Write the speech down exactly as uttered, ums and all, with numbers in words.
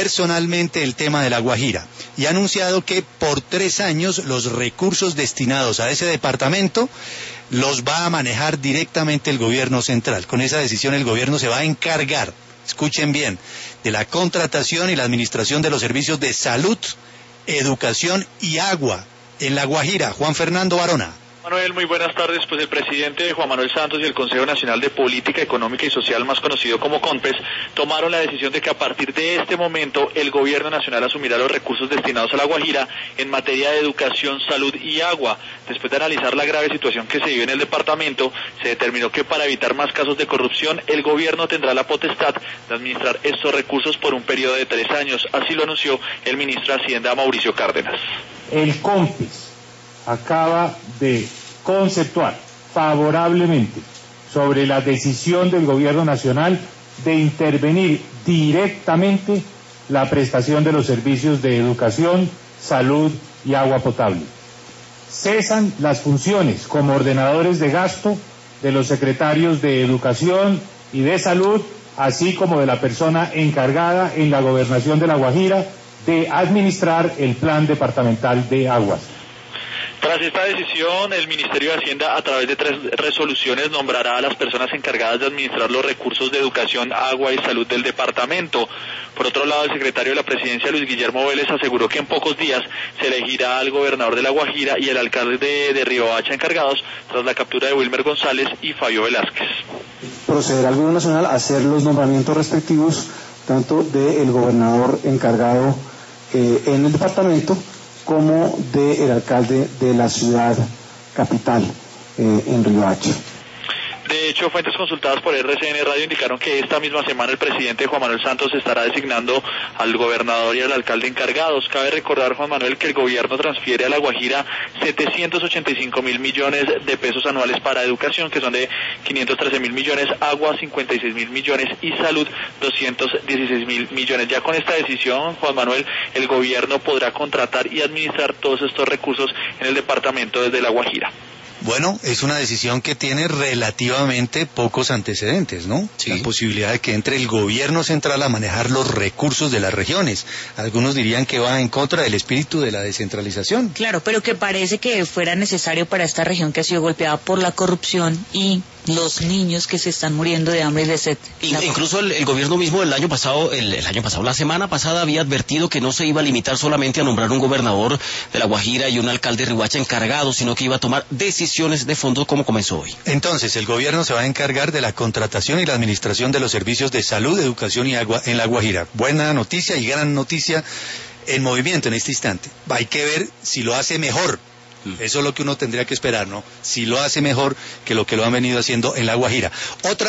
personalmente el tema de La Guajira y ha anunciado que por tres años los recursos destinados a ese departamento los va a manejar directamente el gobierno central. Con esa decisión el gobierno se va a encargar, escuchen bien, de la contratación y la administración de los servicios de salud, educación y agua en La Guajira. Juan Fernando Barona. Manuel, muy buenas tardes. Pues el presidente Juan Manuel Santos y el Consejo Nacional de Política Económica y Social, más conocido como CONPES, tomaron la decisión de que a partir de este momento el gobierno nacional asumirá los recursos destinados a La Guajira en materia de educación, salud y agua. Después de analizar la grave situación que se vive en el departamento, se determinó que para evitar más casos de corrupción, el gobierno tendrá la potestad de administrar estos recursos por un periodo de tres años. Así lo anunció el ministro de Hacienda, Mauricio Cárdenas. El CONPES acaba de conceptuar favorablemente sobre la decisión del gobierno nacional de intervenir directamente la prestación de los servicios de educación, salud y agua potable. Cesan las funciones como ordenadores de gasto de los secretarios de Educación y de Salud, así como de la persona encargada en la gobernación de La Guajira de administrar el Plan Departamental de Aguas. Tras esta decisión, el Ministerio de Hacienda, a través de tres resoluciones, nombrará a las personas encargadas de administrar los recursos de educación, agua y salud del departamento. Por otro lado, el secretario de la Presidencia, Luis Guillermo Vélez, aseguró que en pocos días se elegirá al gobernador de La Guajira y el alcalde de, de Riohacha encargados, tras la captura de Wilmer González y Fabio Velázquez. Procederá el gobierno nacional a hacer los nombramientos respectivos, tanto del gobernador encargado eh, en el departamento, como del alcalde de la ciudad capital, eh, en Riohacha. De hecho, fuentes consultadas por R C N Radio indicaron que esta misma semana el presidente Juan Manuel Santos estará designando al gobernador y al alcalde encargados. Cabe recordar, Juan Manuel, que el gobierno transfiere a La Guajira setecientos ochenta y cinco mil millones de pesos anuales para educación, que son de quinientos trece mil millones, agua cincuenta y seis mil millones y salud doscientos dieciséis mil millones. Ya con esta decisión, Juan Manuel, el gobierno podrá contratar y administrar todos estos recursos en el departamento desde La Guajira. Bueno, es una decisión que tiene relativamente pocos antecedentes, ¿no? Sí. La posibilidad de que entre el gobierno central a manejar los recursos de las regiones. Algunos dirían que va en contra del espíritu de la descentralización. Claro, pero que parece que fuera necesario para esta región que ha sido golpeada por la corrupción y los niños que se están muriendo de hambre y de sed. Incluso el, el gobierno mismo el año pasado, el, el año pasado, la semana pasada había advertido que no se iba a limitar solamente a nombrar un gobernador de La Guajira y un alcalde de Riohacha encargado, sino que iba a tomar decisiones de fondo como comenzó hoy. Entonces, el gobierno se va a encargar de la contratación y la administración de los servicios de salud, educación y agua en La Guajira. Buena noticia y gran noticia en movimiento en este instante. Hay que ver si lo hace mejor. Eso es lo que uno tendría que esperar, ¿no? Si lo hace mejor que lo que lo han venido haciendo en La Guajira. Otra